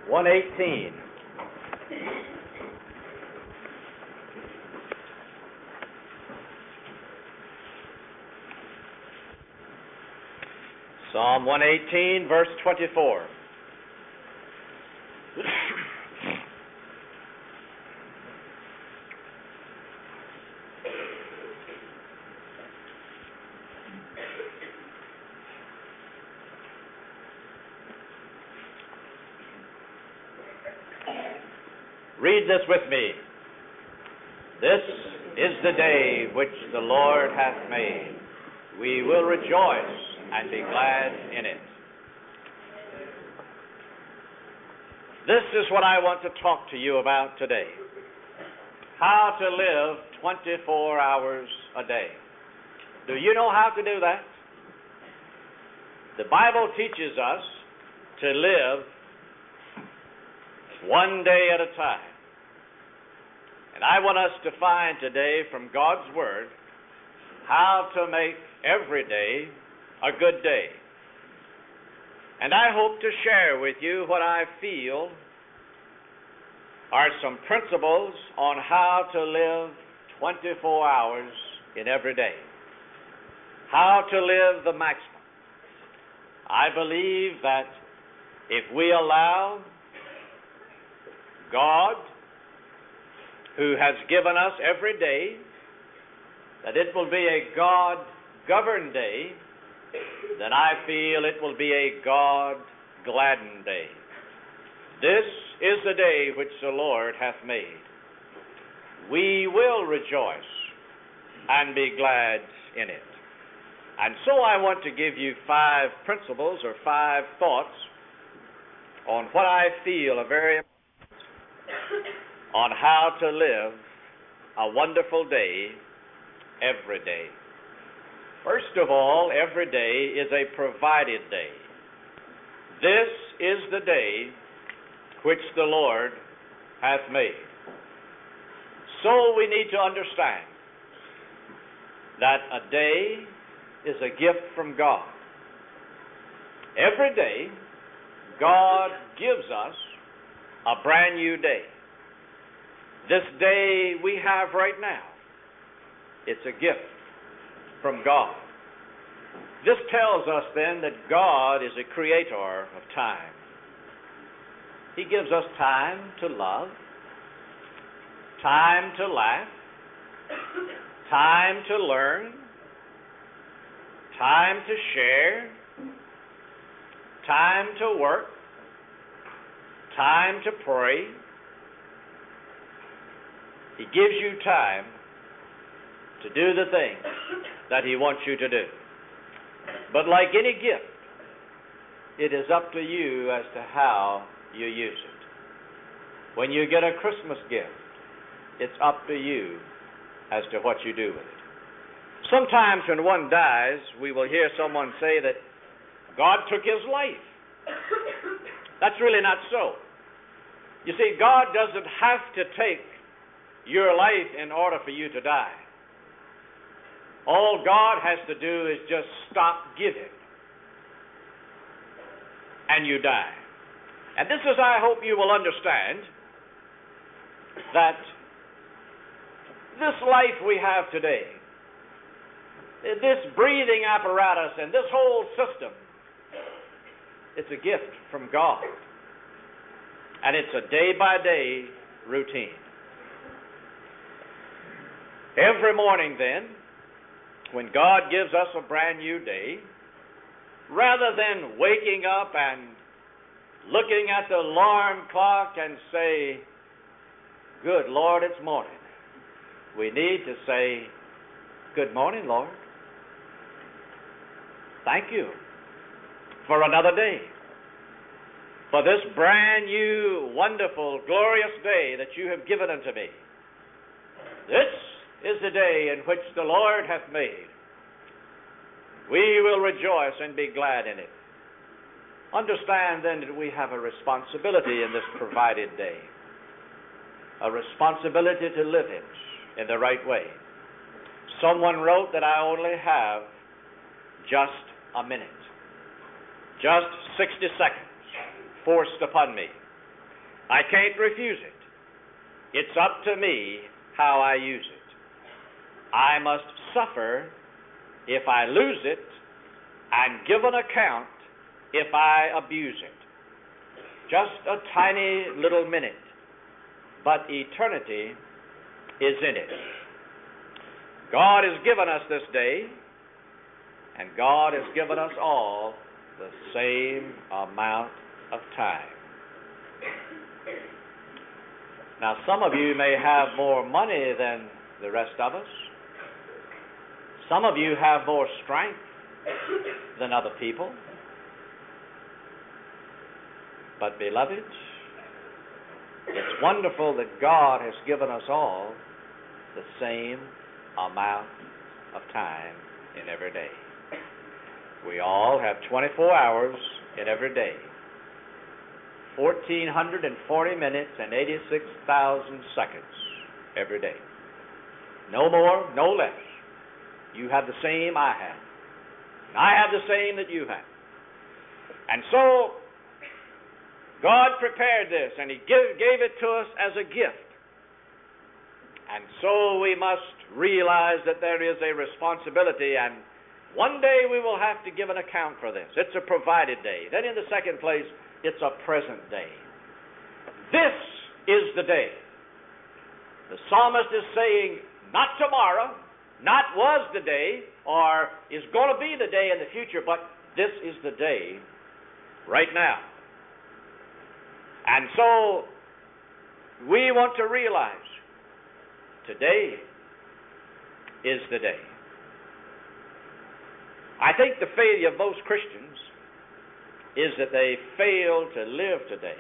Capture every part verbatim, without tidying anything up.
one eighteen. Psalm one eighteen, verse twenty-four. Read this with me. This is the day which the Lord hath made. We will rejoice and be glad in it. This is what I want to talk to you about today. How to live twenty-four hours a day. Do you know how to do that? The Bible teaches us to live one day at a time. And I want us to find today from God's Word how to make every day a good day. And I hope to share with you what I feel are some principles on how to live twenty-four hours in every day. How to live the maximum. I believe that if we allow God, who has given us every day, that it will be a God-governed day, then I feel it will be a God-gladdened day. This is the day which the Lord hath made. We will rejoice and be glad in it. And so I want to give you five principles or five thoughts on what I feel are very important on how to live a wonderful day every day. First of all, every day is a provided day. This is the day which the Lord hath made. So we need to understand that a day is a gift from God. Every day, God gives us a brand new day. This day we have right now, it's a gift from God. This tells us then that God is a creator of time. He gives us time to love, time to laugh, time to learn, time to share, time to work, time to pray. He gives you time to do the things that He wants you to do. But like any gift, it is up to you as to how you use it. When you get a Christmas gift, it's up to you as to what you do with it. Sometimes when one dies, we will hear someone say that God took his life. That's really not so. You see, God doesn't have to take your life in order for you to die. All God has to do is just stop giving, and you die. And this is, I hope you will understand, that this life we have today, this breathing apparatus and this whole system, it's a gift from God. And it's a day-by-day routine. Every morning then, when God gives us a brand new day, rather than waking up and looking at the alarm clock and say, "Good Lord, it's morning," we need to say, "Good morning, Lord. Thank you for another day, for this brand new, wonderful, glorious day that you have given unto me. This is the day in which the Lord hath made. We will rejoice and be glad in it." Understand then that we have a responsibility in this provided day, a responsibility to live it in the right way. Someone wrote that I only have just a minute, just sixty seconds forced upon me. I can't refuse it. It's up to me how I use it. I must suffer if I lose it and give an account if I abuse it. Just a tiny little minute, but eternity is in it. God has given us this day, and God has given us all the same amount of time. Now, some of you may have more money than the rest of us. Some of you have more strength than other people. But, beloved, it's wonderful that God has given us all the same amount of time in every day. We all have twenty-four hours in every day, one thousand four hundred forty minutes and eighty-six thousand seconds every day. No more, no less. You have the same I have. And I have the same that you have. And so, God prepared this, and He give, gave it to us as a gift. And so we must realize that there is a responsibility, and one day we will have to give an account for this. It's a provided day. Then in the second place, it's a present day. This is the day. The psalmist is saying, not tomorrow, not was the day, or is going to be the day in the future, but this is the day right now. And so we want to realize today is the day. I think the failure of most Christians is that they fail to live today.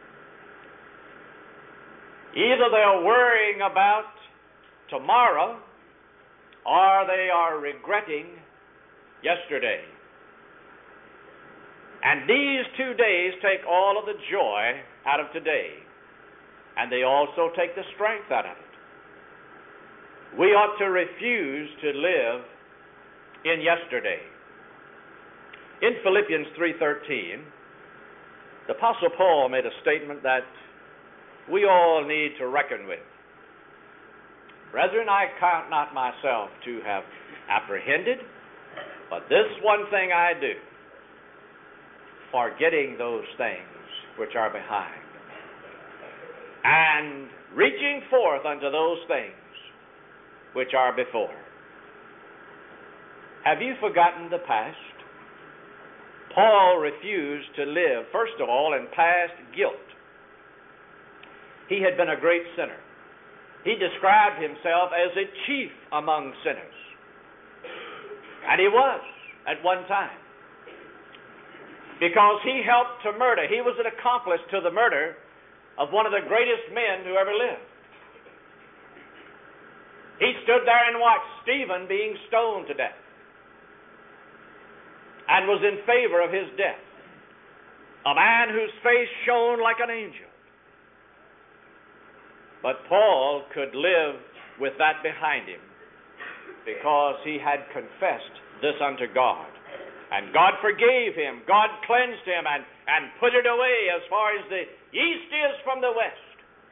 Either they're worrying about tomorrow or they are regretting yesterday. And these two days take all of the joy out of today, and they also take the strength out of it. We ought to refuse to live in yesterday. In Philippians three thirteen, the Apostle Paul made a statement that we all need to reckon with. Brethren, I count not myself to have apprehended, but this one thing I do, forgetting those things which are behind, and reaching forth unto those things which are before. Have you forgotten the past? Paul refused to live, first of all, in past guilt. He had been a great sinner. He described himself as a chief among sinners. And he was at one time. Because he helped to murder. He was an accomplice to the murder of one of the greatest men who ever lived. He stood there and watched Stephen being stoned to death and was in favor of his death. A man whose face shone like an angel. But Paul could live with that behind him because he had confessed this unto God. And God forgave him. God cleansed him and, and put it away as far as the east is from the west.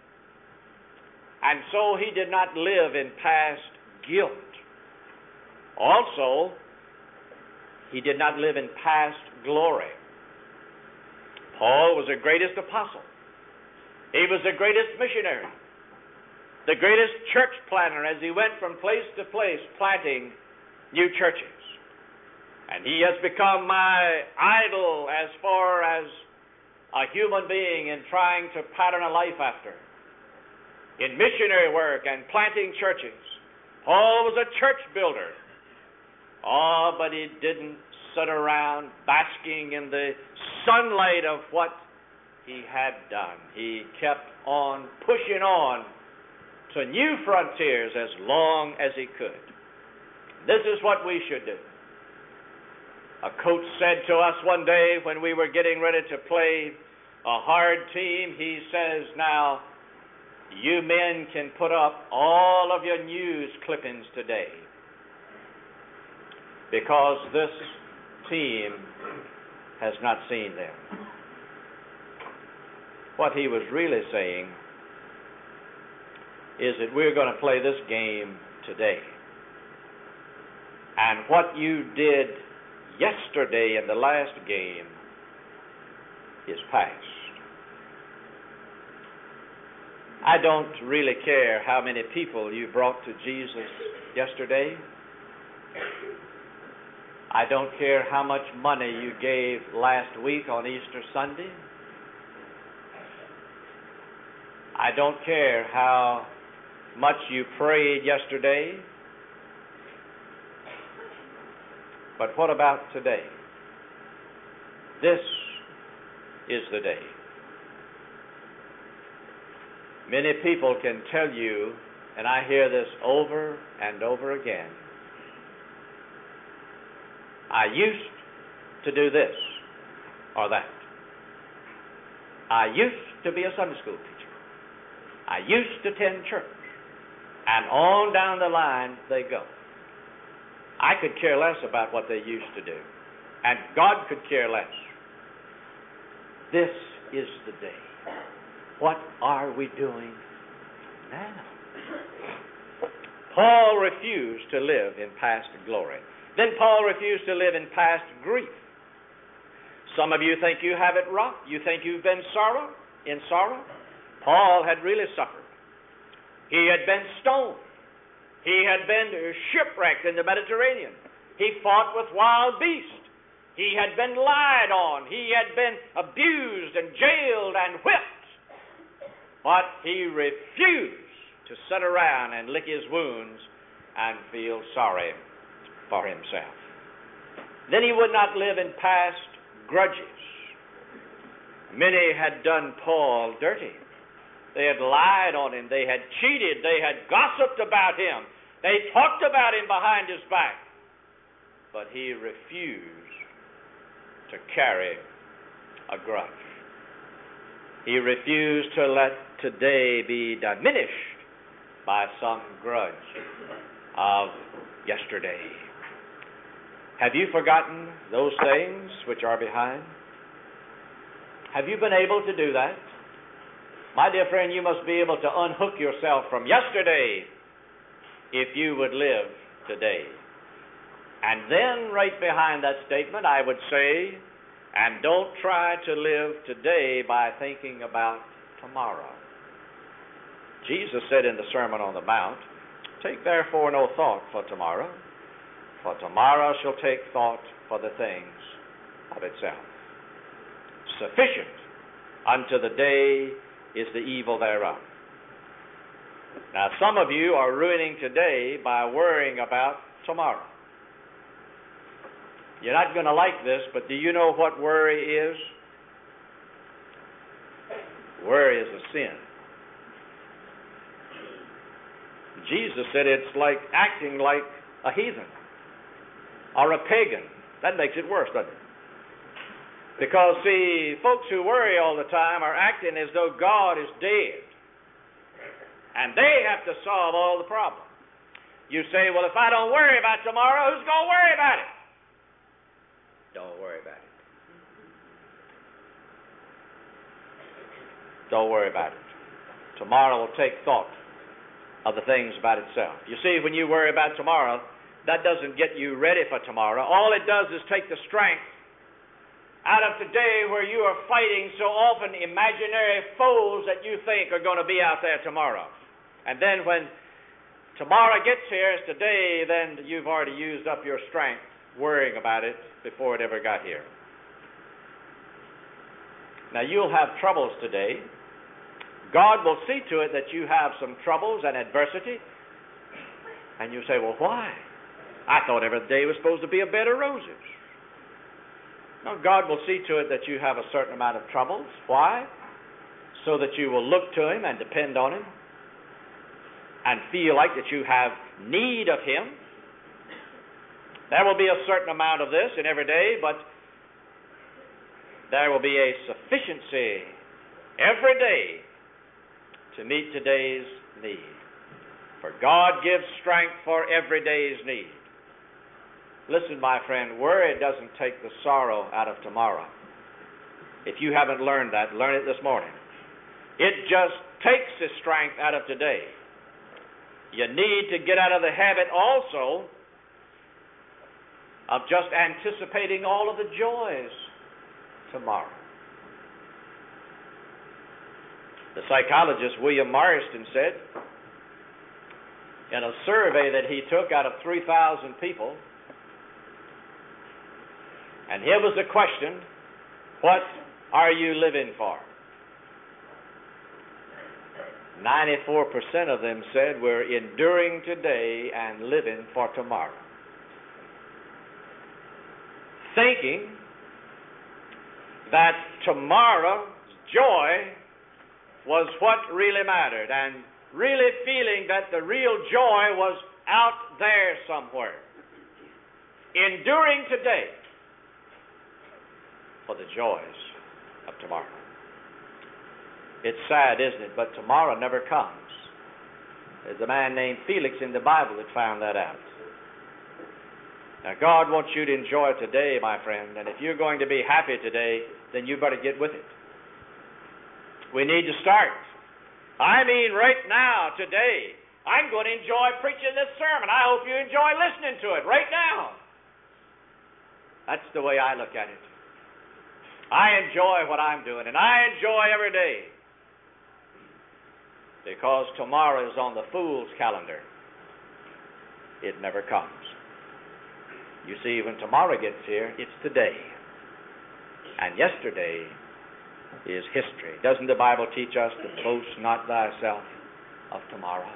And so he did not live in past guilt. Also, he did not live in past glory. Paul was the greatest apostle. He was the greatest missionary, the greatest church planter as he went from place to place planting new churches. And he has become my idol as far as a human being in trying to pattern a life after, in missionary work and planting churches. Paul was a church builder. Oh, but he didn't sit around basking in the sunlight of what he had done. He kept on pushing on to new frontiers as long as he could. This is what we should do. A coach said to us one day when we were getting ready to play a hard team, he says, now, you men can put up all of your news clippings today because this team has not seen them. what he was really saying is that we're going to play this game today. And what you did yesterday in the last game is past. I don't really care how many people you brought to Jesus yesterday. I don't care how much money you gave last week on Easter Sunday. I don't care how much you prayed yesterday. But what about today? This is the day. Many people can tell you, and I hear this over and over again, I used to do this or that. I used to be a Sunday school teacher. I used to attend church. And on down the line they go. I could care less about what they used to do. And God could care less. This is the day. What are we doing now? Paul refused to live in past glory. Then Paul refused to live in past grief. Some of you think you have it rough. You think you've been sorrow in sorrow. Paul had really suffered. He had been stoned. He had been shipwrecked in the Mediterranean. He fought with wild beasts. He had been lied on. He had been abused and jailed and whipped. But he refused to sit around and lick his wounds and feel sorry for himself. Then he would not live in past grudges. Many had done Paul dirty. They had lied on him. They had cheated. They had gossiped about him. They talked about him behind his back. But he refused to carry a grudge. He refused to let today be diminished by some grudge of yesterday. Have you forgotten those things which are behind? Have you been able to do that? My dear friend, you must be able to unhook yourself from yesterday if you would live today. And then right behind that statement, I would say, and don't try to live today by thinking about tomorrow. Jesus said in the Sermon on the Mount, "Take therefore no thought for tomorrow, for tomorrow shall take thought for the things of itself. Sufficient unto the day is the evil thereof." Now, some of you are ruining today by worrying about tomorrow. You're not going to like this, but do you know what worry is? Worry is a sin. Jesus said it's like acting like a heathen or a pagan. That makes it worse, doesn't it? Because, see, folks who worry all the time are acting as though God is dead. And they have to solve all the problems. You say, well, if I don't worry about tomorrow, who's going to worry about it? Don't worry about it. Don't worry about it. Tomorrow will take thought of the things about itself. You see, when you worry about tomorrow, that doesn't get you ready for tomorrow. All it does is take the strength out of today where you are fighting so often imaginary foes that you think are going to be out there tomorrow. And then when tomorrow gets here, it's today, then you've already used up your strength worrying about it before it ever got here. Now, you'll have troubles today. God will see to it that you have some troubles and adversity. And you say, well, why? I thought every day was supposed to be a bed of roses. No, God will see to it that you have a certain amount of troubles. Why? So that you will look to Him and depend on Him and feel like that you have need of Him. There will be a certain amount of this in every day, but there will be a sufficiency every day to meet today's need. For God gives strength for every day's need. Listen, my friend, worry doesn't take the sorrow out of tomorrow. If you haven't learned that, learn it this morning. It just takes the strength out of today. You need to get out of the habit also of just anticipating all of the joys tomorrow. The psychologist William Marston said in a survey that he took out of three thousand people, and here was the question, what are you living for? ninety-four percent of them said we're enduring today and living for tomorrow. Thinking that tomorrow's joy was what really mattered, and really feeling that the real joy was out there somewhere. Enduring today for the joys of tomorrow. It's sad, isn't it? But tomorrow never comes. There's a man named Felix in the Bible that found that out. Now, God wants you to enjoy today, my friend, and if you're going to be happy today, then you better get with it. We need to start. I mean, right now, today, I'm going to enjoy preaching this sermon. I hope you enjoy listening to it right now. That's the way I look at it. I enjoy what I'm doing, and I enjoy every day, because tomorrow is on the fool's calendar. It never comes. You see, when tomorrow gets here, it's today. And yesterday is history. Doesn't the Bible teach us to boast not thyself of tomorrow?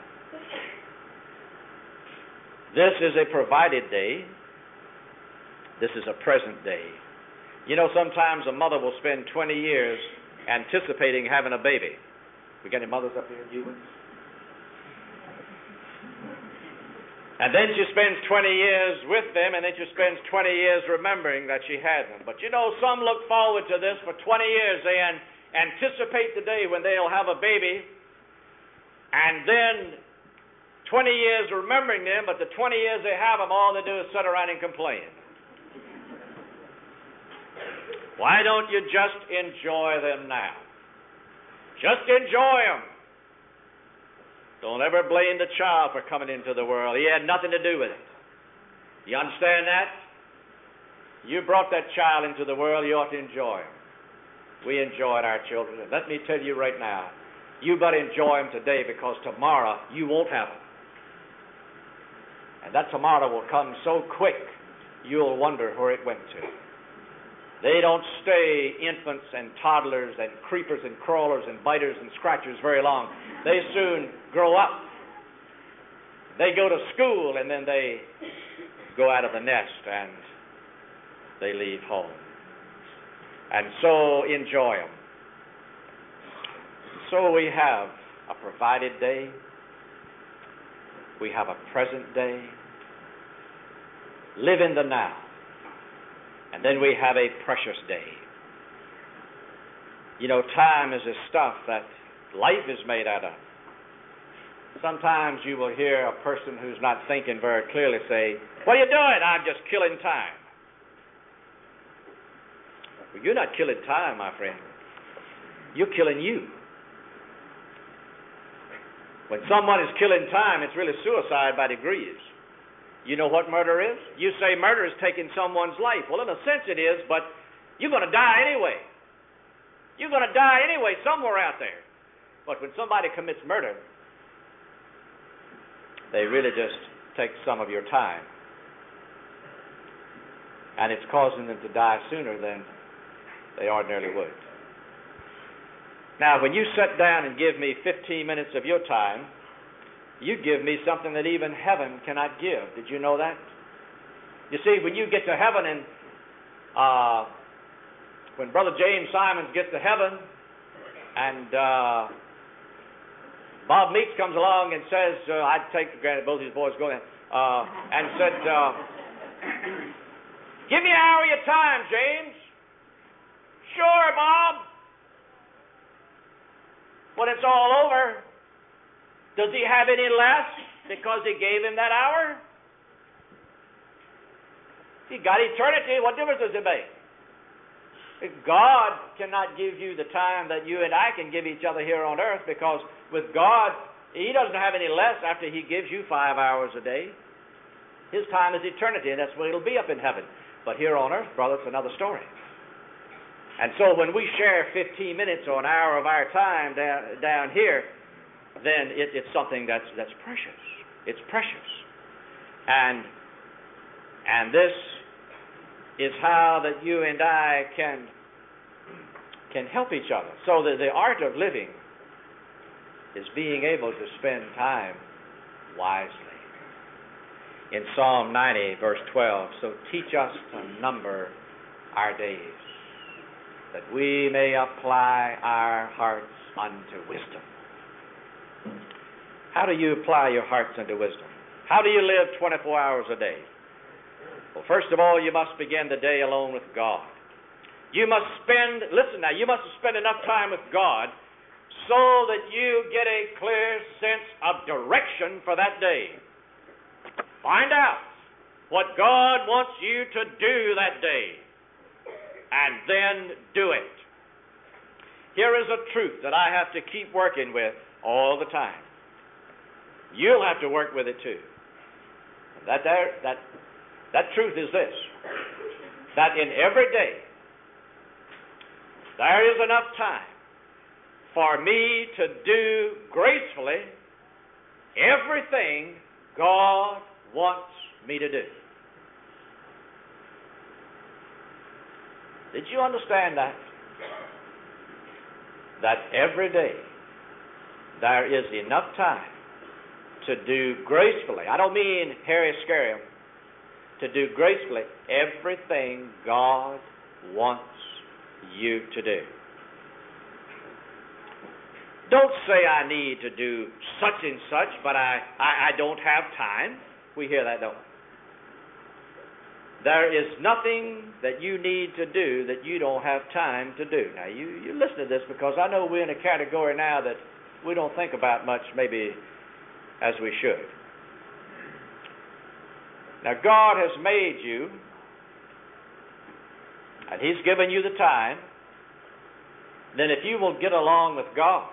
This is a provided day. This is a present day. You know, sometimes a mother will spend twenty years anticipating having a baby. We got any mothers up here? You? And then she spends twenty years with them, and then she spends twenty years remembering that she had them. But you know, some look forward to this for twenty years. They an- anticipate the day when they'll have a baby, and then twenty years remembering them, but the twenty years they have them, all they do is sit around and complain. Why don't you just enjoy them now? Just enjoy them. Don't ever blame the child for coming into the world. He had nothing to do with it. You understand that? You brought that child into the world, you ought to enjoy him. We enjoyed our children. And let me tell you right now, you better enjoy them today, because tomorrow you won't have them. And that tomorrow will come so quick, you'll wonder where it went to. They don't stay infants and toddlers and creepers and crawlers and biters and scratchers very long. They soon grow up. They go to school, and then they go out of the nest and they leave home. And so enjoy them. So we have a provided day. We have a present day. Live in the now. And then we have a precious day. You know, time is the stuff that life is made out of. Sometimes you will hear a person who's not thinking very clearly say, "What are you doing?" "I'm just killing time." Well, you're not killing time, my friend. You're killing you. When someone is killing time, it's really suicide by degrees. You know what murder is? You say murder is taking someone's life. Well, in a sense it is, but you're going to die anyway. You're going to die anyway somewhere out there. But when somebody commits murder, they really just take some of your time. And it's causing them to die sooner than they ordinarily would. Now, when you sit down and give me fifteen minutes of your time, you give me something that even heaven cannot give. Did you know that? You see, when you get to heaven, and uh, when Brother James Simons gets to heaven, and uh, Bob Meeks comes along and says, uh, I'd take for granted both these boys going, uh, and said, uh, "Give me an hour of your time, James." "Sure, Bob." When it's all over, does he have any less because he gave him that hour? He got eternity. What difference does it make? God cannot give you the time that you and I can give each other here on earth, because with God, He doesn't have any less after He gives you five hours a day. His time is eternity, and that's where it'll be up in heaven. But here on earth, brother, it's another story. And so when we share fifteen minutes or an hour of our time down, down here, then it, it's something that's, that's precious. It's precious. And, and this is how that you and I can, can help each other. So that the art of living is being able to spend time wisely. In Psalm ninety, verse twelve, so teach us to number our days, that we may apply our hearts unto wisdom. How do you apply your hearts unto wisdom? How do you live twenty-four hours a day? Well, first of all, you must begin the day alone with God. You must spend, listen now, you must spend enough time with God so that you get a clear sense of direction for that day. Find out what God wants you to do that day, and then do it. Here is a truth that I have to keep working with all the time. You'll have to work with it too. That there, that that truth is this: that in every day there is enough time for me to do gracefully everything God wants me to do. Did you understand that? That every day there is enough time to do gracefully. I don't mean Harry Scarium. To do gracefully everything God wants you to do. Don't say I need to do such and such, but I, I, I don't have time. We hear that, don't we? There is nothing that you need to do that you don't have time to do. Now, you, you listen to this, because I know we're in a category now that we don't think about much maybe as we should. Now, God has made you, and He's given you the time. Then if you will get along with God,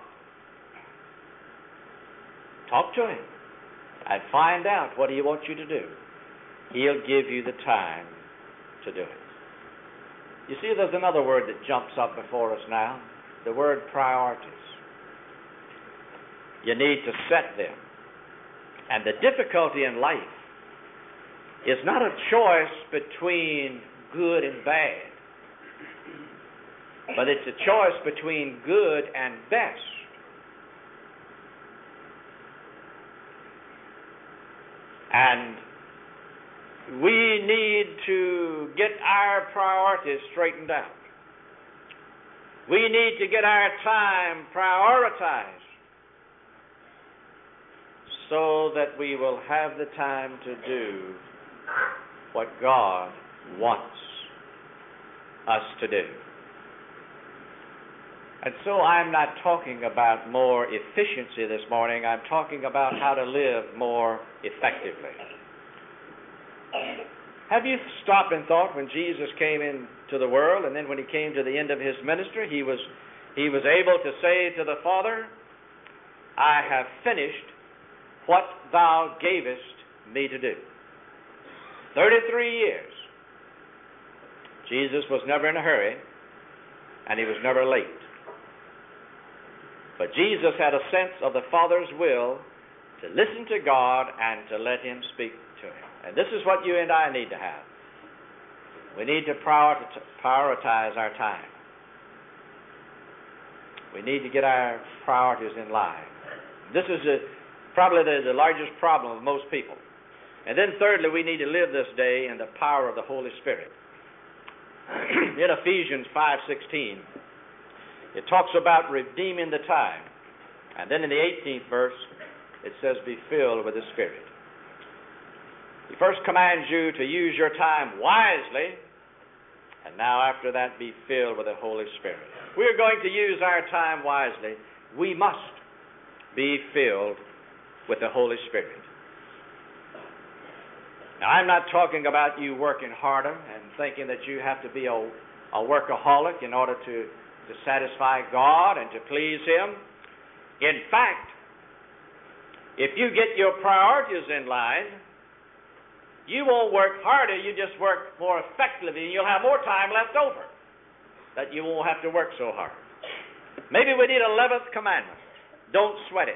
talk to Him, and find out what He wants you to do, He'll give you the time to do it. You see, there's another word that jumps up before us now, the word priorities. You need to set them. And the difficulty in life is not a choice between good and bad, but it's a choice between good and best. And we need to get our priorities straightened out. We need to get our time prioritized so that we will have the time to do what God wants us to do. And so I'm not talking about more efficiency this morning. I'm talking about how to live more effectively. Have you stopped and thought when Jesus came into the world, and then when He came to the end of His ministry, He was, he was able to say to the Father, I have finished what Thou gavest me to do. Thirty-three years. Jesus was never in a hurry, and He was never late. But Jesus had a sense of the Father's will to listen to God and to let Him speak to Him. And this is what you and I need to have. We need to prioritize our time. We need to get our priorities in line. This is a, probably the, the largest problem of most people. And then thirdly, we need to live this day in the power of the Holy Spirit. In Ephesians five sixteen, it talks about redeeming the time. And then in the eighteenth verse, it says, be filled with the Spirit. He first commands you to use your time wisely, and now after that, be filled with the Holy Spirit. If we're going to use our time wisely, we must be filled with the Holy Spirit. Now, I'm not talking about you working harder and thinking that you have to be a a workaholic in order to, to satisfy God and to please Him. In fact, if you get your priorities in line, you won't work harder, you just work more effectively, and you'll have more time left over, that you won't have to work so hard. Maybe we need an eleventh commandment. Don't sweat it.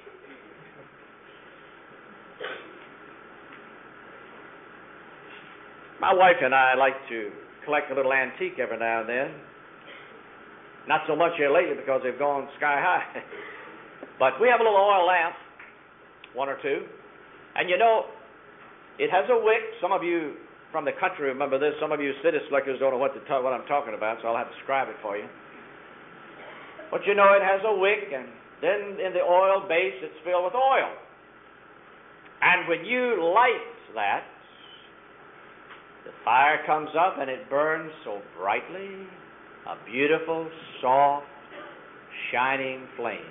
My wife and I like to collect a little antique every now and then. Not so much here lately because they've gone sky high. But we have a little oil lamp, one or two. And you know, it has a wick. Some of you from the country remember this. Some of you city slickers don't know what, to ta- what I'm talking about, so I'll have to describe it for you. But you know, it has a wick, and then in the oil base, it's filled with oil. And when you light that, the fire comes up and it burns so brightly, a beautiful, soft, shining flame.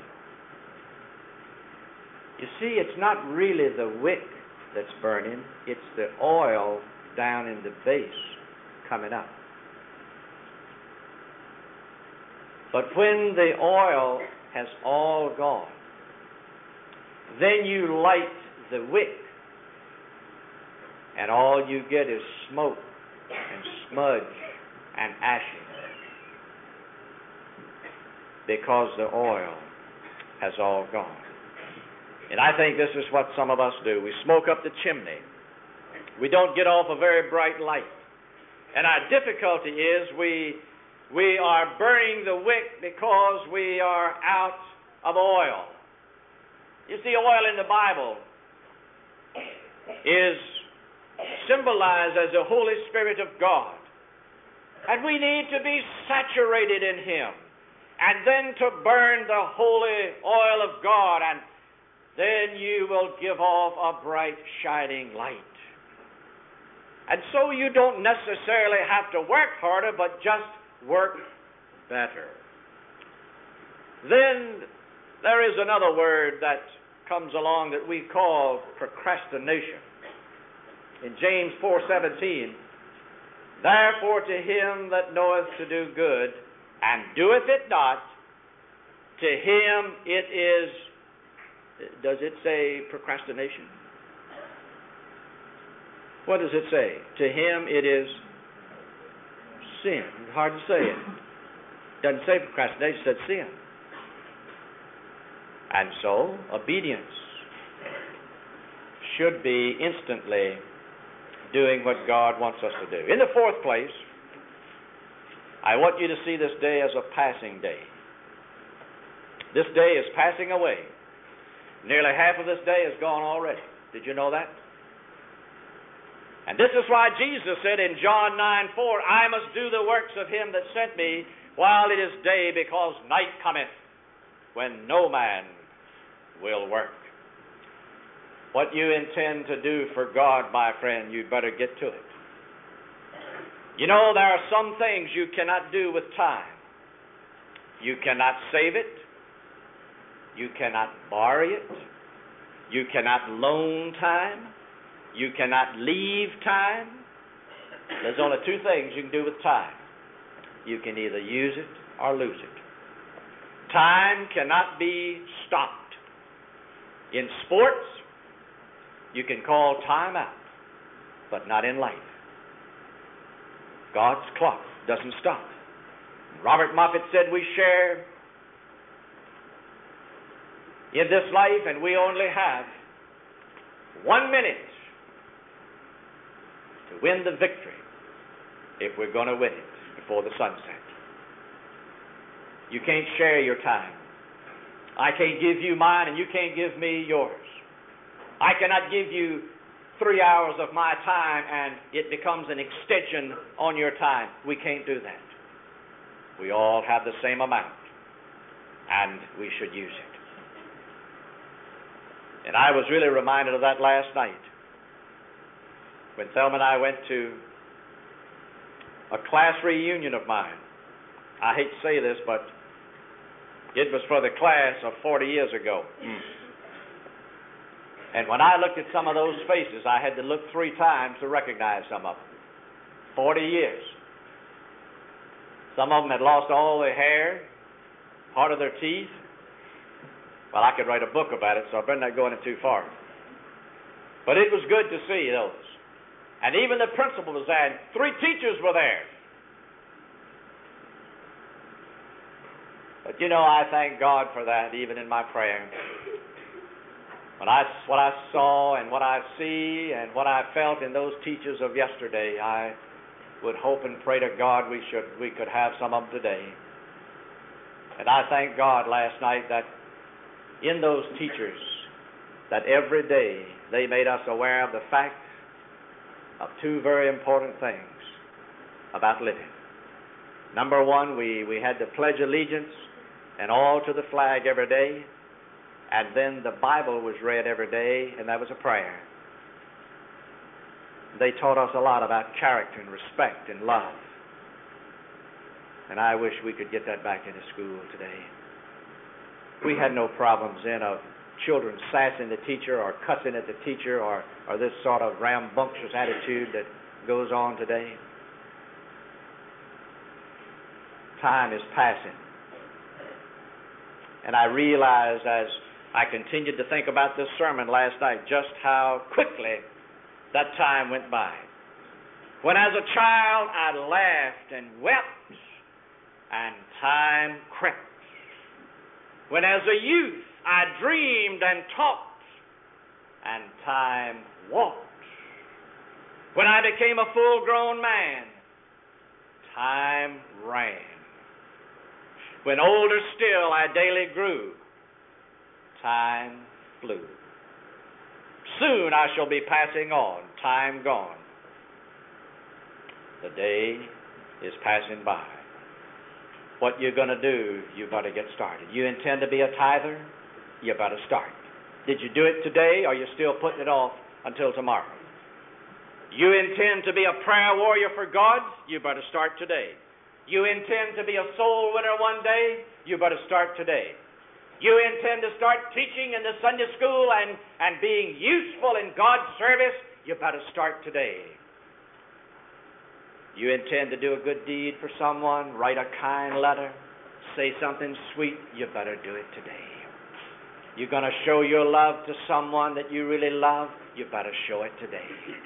You see, it's not really the wick that's burning, it's the oil down in the base coming up. But when the oil has all gone, then you light the wick, and all you get is smoke and smudge and ashes, because the oil has all gone. And I think this is what some of us do. We smoke up the chimney. We don't get off a very bright light. And our difficulty is we, we are burning the wick because we are out of oil. You see, oil in the Bible is symbolized as the Holy Spirit of God. And we need to be saturated in Him. And then to burn the holy oil of God, and then you will give off a bright, shining light. And so you don't necessarily have to work harder, but just work better. Then there is another word that comes along that we call procrastination. In James four seventeen, therefore to him that knoweth to do good, and doeth it not, to him it is, does it say procrastination? What does it say? To him it is sin. It's hard to say it. It doesn't say procrastination, it says sin. And so, obedience should be instantly doing what God wants us to do. In the fourth place, I want you to see this day as a passing day. This day is passing away. Nearly half of this day is gone already. Did you know that? And this is why Jesus said in John nine four, I must do the works of him that sent me while it is day, because night cometh when no man will work. What you intend to do for God, my friend, you'd better get to it. You know, there are some things you cannot do with time. You cannot save it. You cannot borrow it. You cannot loan time. You cannot leave time. There's only two things you can do with time. You can either use it or lose it. Time cannot be stopped. In sports, you can call time out, but not in life. God's clock doesn't stop. Robert Moffat said we share in this life, and we only have one minute to win the victory if we're going to win it before the sunset. You can't share your time. I can't give you mine, and you can't give me yours. I cannot give you three hours of my time and it becomes an extension on your time. We can't do that. We all have the same amount, and we should use it. And I was really reminded of that last night when Thelma and I went to a class reunion of mine. I hate to say this, but it was for the class of forty years ago. Mm. And when I looked at some of those faces, I had to look three times to recognize some of them. Forty years. Some of them had lost all their hair, part of their teeth. Well, I could write a book about it, so I better not go into it too far. But it was good to see those. And even the principal was there, and three teachers were there. But you know, I thank God for that, even in my prayer. When I, what I saw and what I see and what I felt in those teachers of yesterday, I would hope and pray to God we should we could have some of them today. And I thank God last night that in those teachers, that every day they made us aware of the fact of two very important things about living. Number one, we, we had to pledge allegiance and all to the flag every day, and then the Bible was read every day, and that was a prayer. They taught us a lot about character and respect and love. And I wish we could get that back into school today. We had no problems then of children sassing the teacher or cussing at the teacher or, or this sort of rambunctious attitude that goes on today. Time is passing. And I realized as I continued to think about this sermon last night just how quickly that time went by. When as a child I laughed and wept and time crept. When as a youth I dreamed and talked and time walked. When I became a full-grown man, time ran. When older still I daily grew, time flew. Soon I shall be passing on, time gone. The day is passing by. What you're going to do, you better get started. You intend to be a tither, you better start. Did you do it today, or are you still putting it off until tomorrow? You intend to be a prayer warrior for God, you better start today. You intend to be a soul winner one day, you better start today. You intend to start teaching in the Sunday school and, and being useful in God's service, you better start today. You intend to do a good deed for someone, write a kind letter, say something sweet, you better do it today. You're going to show your love to someone that you really love, you better show it today.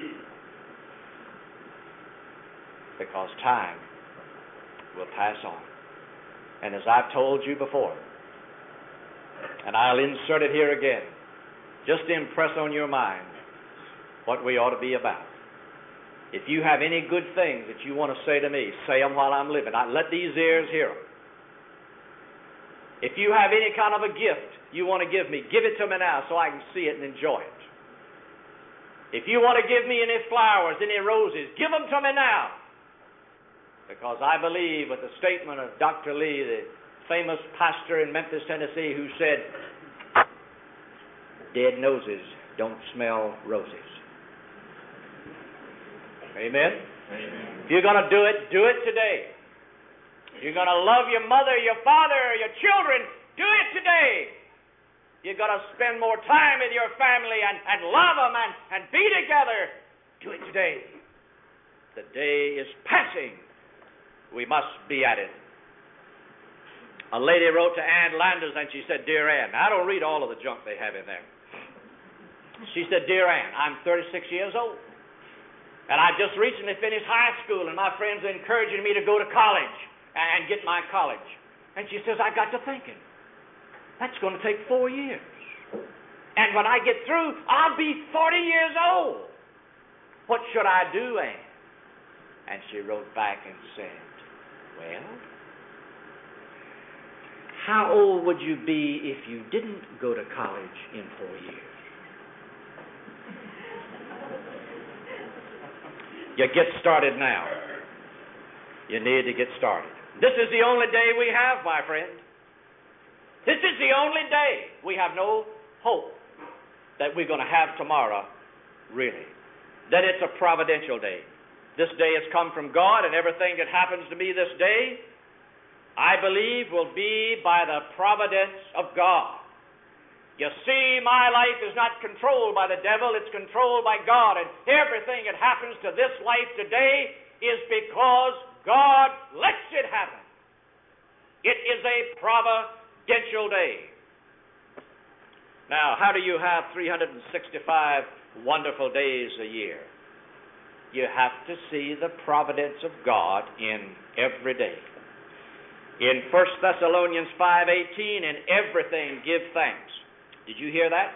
Because time will pass on. And as I've told you before, and I'll insert it here again, just to impress on your mind what we ought to be about. If you have any good things that you want to say to me, say them while I'm living. I, let these ears hear them. If you have any kind of a gift you want to give me, give it to me now so I can see it and enjoy it. If you want to give me any flowers, any roses, give them to me now. Because I believe with the statement of Doctor Lee, the famous pastor in Memphis, Tennessee, who said, dead noses don't smell roses. Amen? Amen. If you're going to do it, do it today. If you're going to love your mother, your father, your children, do it today. You're going to spend more time with your family and, and love them and, and be together. Do it today. The day is passing. We must be at it. A lady wrote to Ann Landers and she said, Dear Ann, I don't read all of the junk they have in there. She said, Dear Ann, I'm thirty-six years old. And I just recently finished high school and my friends are encouraging me to go to college and get my college. And she says, I got to thinking, that's going to take four years. And when I get through, I'll be forty years old. What should I do, Ann? And she wrote back and said, well, how old would you be if you didn't go to college in four years? You get started now. You need to get started. This is the only day we have, my friend. This is the only day. We have no hope that we're going to have tomorrow, really. That it's a providential day. This day has come from God, and everything that happens to me this day, I believe, will be by the providence of God. You see, my life is not controlled by the devil, it's controlled by God, and everything that happens to this life today is because God lets it happen. It is a providential day. Now, how do you have three hundred sixty-five wonderful days a year? You have to see the providence of God in every day. In First Thessalonians five eighteen, in everything give thanks. Did you hear that?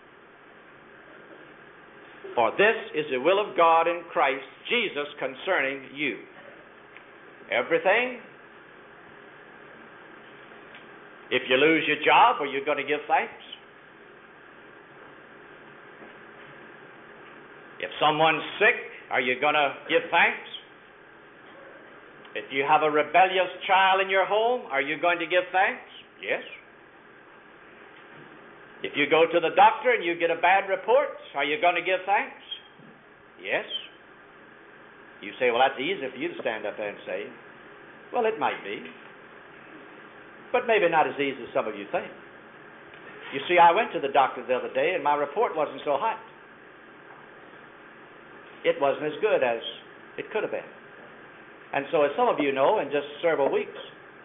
For this is the will of God in Christ Jesus concerning you. Everything. If you lose your job, are you going to give thanks? If someone's sick, are you going to give thanks? If you have a rebellious child in your home, are you going to give thanks? Yes. If you go to the doctor and you get a bad report, are you going to give thanks? Yes. You say, well, that's easy for you to stand up there and say. Well, it might be. But maybe not as easy as some of you think. You see, I went to the doctor the other day and my report wasn't so hot. It wasn't as good as it could have been. And so, as some of you know, in just several weeks,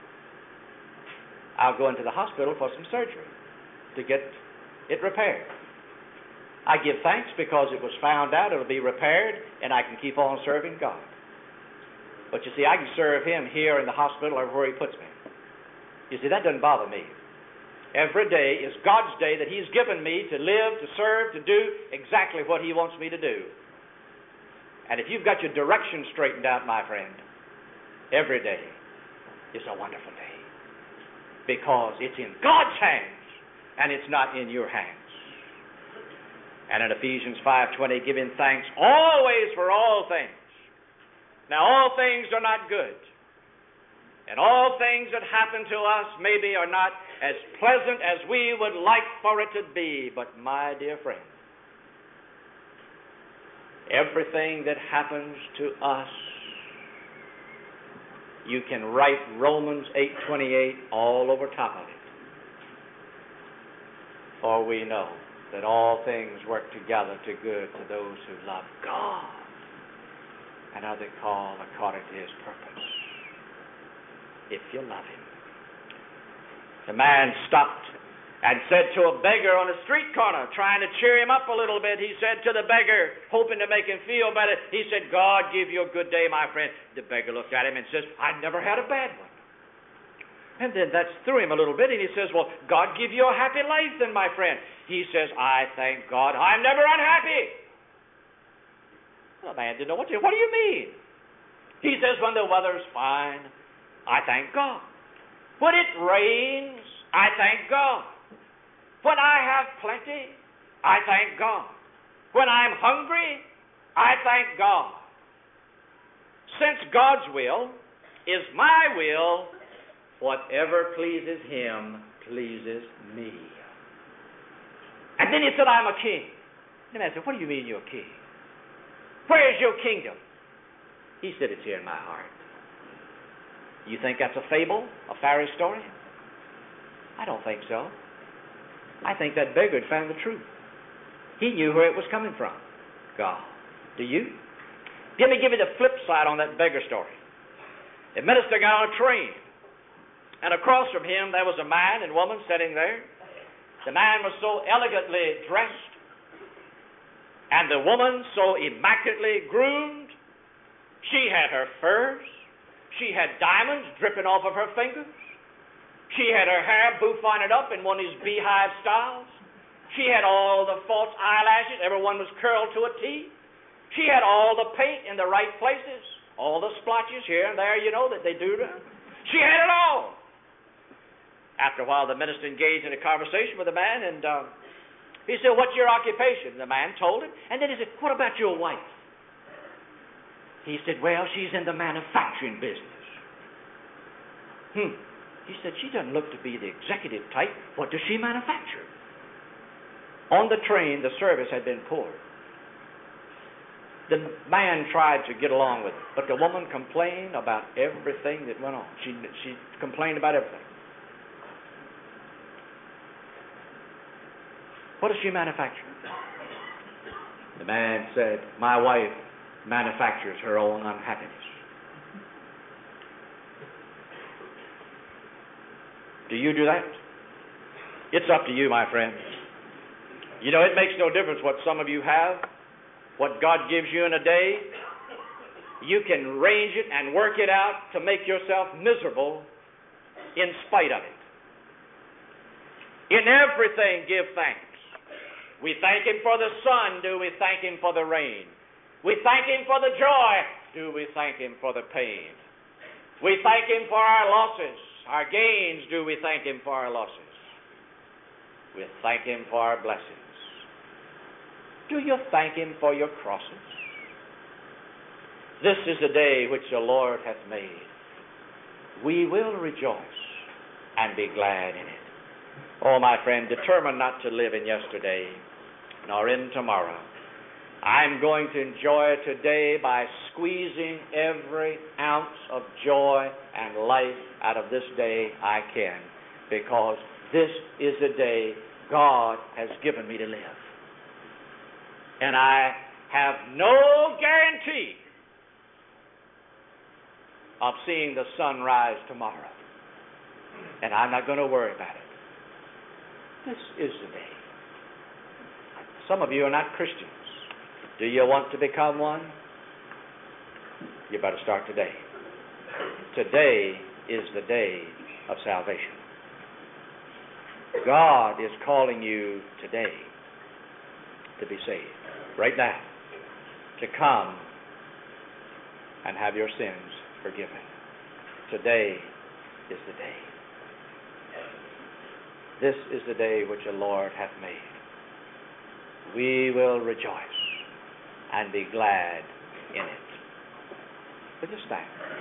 I'll go into the hospital for some surgery to get it repaired. I give thanks because it was found out it'll be repaired and I can keep on serving God. But you see, I can serve Him here in the hospital or where He puts me. You see, that doesn't bother me. Every day is God's day that He's given me to live, to serve, to do exactly what He wants me to do. And if you've got your direction straightened out, my friend, every day is a wonderful day. Because it's in God's hands, and it's not in your hands. And in Ephesians five twenty, giving thanks always for all things. Now, all things are not good. And all things that happen to us maybe are not as pleasant as we would like for it to be. But my dear friend, everything that happens to us, you can write Romans eight twenty-eight all over top of it. For we know that all things work together to good to those who love God and are the called according to His purpose. If you love Him. The man stopped and said to a beggar on a street corner, trying to cheer him up a little bit, he said to the beggar, hoping to make him feel better, he said, God give you a good day, my friend. The beggar looked at him and says, I never had a bad one. And then that threw him a little bit, and he says, well, God give you a happy life then, my friend. He says, I thank God, I'm never unhappy. Well, the man didn't know what to do. What do you mean? He says, when the weather's fine, I thank God. When it rains, I thank God. When I have plenty, I thank God. When I'm hungry, I thank God. Since God's will is my will, whatever pleases Him pleases me. And then he said, I'm a king. And the man said, what do you mean you're a king? Where is your kingdom? He said, it's here in my heart. You think that's a fable, a fairy story? I don't think so. I think that beggar had found the truth. He knew where it was coming from. God. Do you? Let me give you the flip side on that beggar story. The minister got on a train, and across from him there was a man and woman sitting there. The man was so elegantly dressed, and the woman so immaculately groomed. She had her furs. She had diamonds dripping off of her fingers. She had her hair bouffoned up in one of these beehive styles. She had all the false eyelashes. Everyone was curled to a T. She had all the paint in the right places. All the splotches here and there, you know, that they do to her. She had it all. After a while, the minister engaged in a conversation with the man, and uh, he said, what's your occupation? The man told him. And then he said, what about your wife? He said, well, she's in the manufacturing business. Hmm. He said, she doesn't look to be the executive type. What does she manufacture? On the train, the service had been poor. The man tried to get along with it, but the woman complained about everything that went on. She, she complained about everything. What does she manufacture? The man said, my wife manufactures her own unhappiness. Do you do that? It's up to you, my friend. You know, it makes no difference what some of you have, what God gives you in a day. You can range it and work it out to make yourself miserable in spite of it. In everything, give thanks. We thank Him for the sun. Do we thank Him for the rain? We thank Him for the joy. Do we thank Him for the pain? We thank Him for our losses. Our gains, do we thank Him for our losses? We thank Him for our blessings. Do you thank Him for your crosses? This is the day which the Lord hath made. We will rejoice and be glad in it. Oh, my friend, determine not to live in yesterday, nor in tomorrow. I'm going to enjoy today by squeezing every ounce of joy and life out of this day I can, because this is the day God has given me to live. And I have no guarantee of seeing the sun rise tomorrow. And I'm not going to worry about it. This is the day. Some of you are not Christians. Do you want to become one? You better start today. Today is the day of salvation. God is calling you today to be saved, right now, to come and have your sins forgiven. Today is the day. This is the day which the Lord hath made. We will rejoice and be glad in it. But just stand.